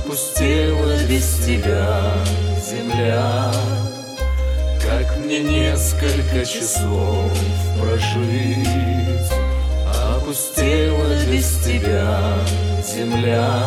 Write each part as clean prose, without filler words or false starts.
Опустела без тебя земля. Как мне несколько часов прожить? Опустела без тебя земля.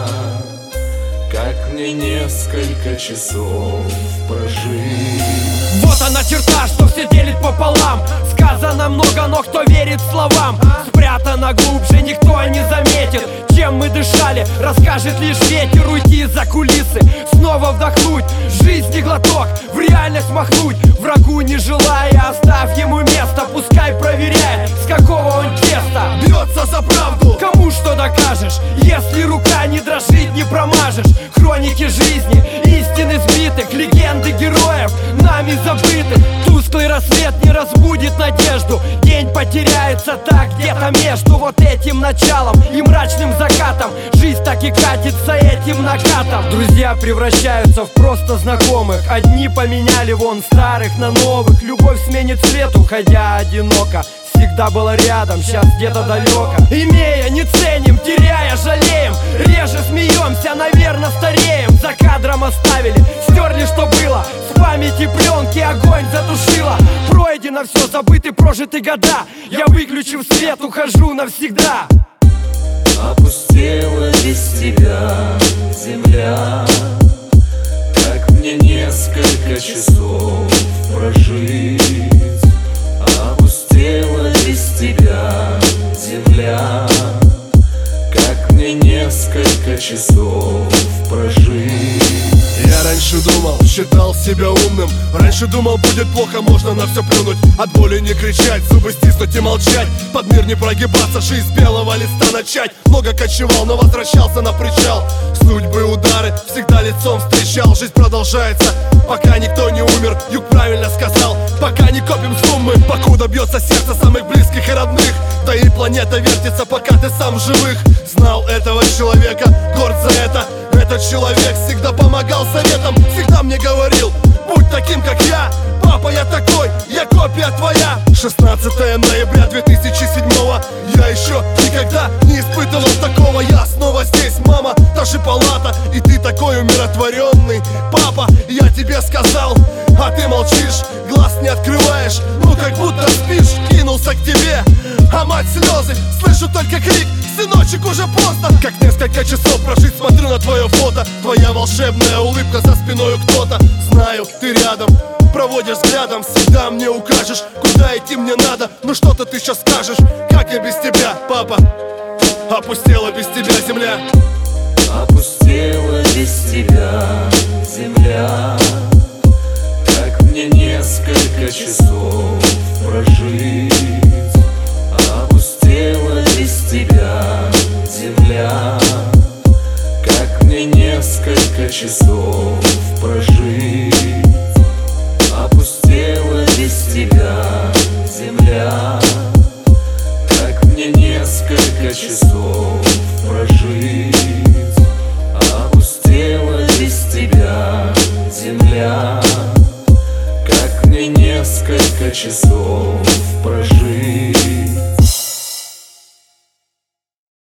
Как мне несколько часов прожить? Вот она черта, что все делит пополам. Сказано много, но кто верит словам? Спрятано глубже, никто не заметит. Чем мы дышали, расскажет лишь ветер. Уйти за кулисы, снова вдохнуть жизни глоток, в реальность махнуть. Врагу не желая, оставь ему место. Пускай проверяет, с какого он теста. Бьется за правду. Кому что докажешь, если рука не дрожит, не промажешь. Хроники жизни, истины сбитых, легенды героев нами забыты. Тусклый рассвет не разбудит надежду. День потеряется так где-то между вот этим началом и мрачным закатом. Жизнь так и катится этим накатом. Друзья превращаются в просто знакомых. Одни поменяли вон старых на новых. Любовь сменит цвет, уходя одиноко. Всегда была рядом, сейчас где-то далеко. Имея, не ценим, теряя, жалеем. Реже смеемся, наверное, стареем. За кадром оставили, стерли, что было. С памяти пленки огонь затушила. Пройдено все, забыты прожиты года. Я, выключив свет, ухожу навсегда. Опустела без тебя земля. Как мне несколько часов прожить? Опустела без тебя земля. Как мне несколько часов прожить? Я раньше думал, считал себя умным. Раньше думал, будет плохо, можно на все плюнуть. От боли не кричать, зубы стиснуть и молчать. Под мир не прогибаться, жизнь с белого листа начать. Много кочевал, но возвращался на причал. Судьбы удары, всегда лицом встречал. Жизнь продолжается, пока никто не умер. Юг правильно сказал, пока не копим суммы. Покуда бьется сердце самых близких и родных. Да и планета вертится, пока ты сам в живых. Знал этого человека, горд за это. Этот человек всегда помогал советом. Всегда мне говорил, будь таким, как я. Папа, я такой, я копия твоя. 16 ноября 2007-го. Я еще никогда не испытывал такого. Я снова здесь, мама, та же палата. И ты такой умиротворенный. Папа, я тебе сказал, а ты молчишь, глаз не открываешь. Ну как будто спишь, кинулся к тебе. А мать слезы, слышу только крик: сыночек, уже поздно. Как несколько часов прожить, смотрю на твое фото. Твоя волшебная улыбка, за спиной кто-то. Знаю, ты рядом, проводишь взглядом. Всегда мне укажешь, куда идти мне надо. Ну что-то ты сейчас скажешь, как я без тебя, папа? Опустела без тебя земля. Опустела без тебя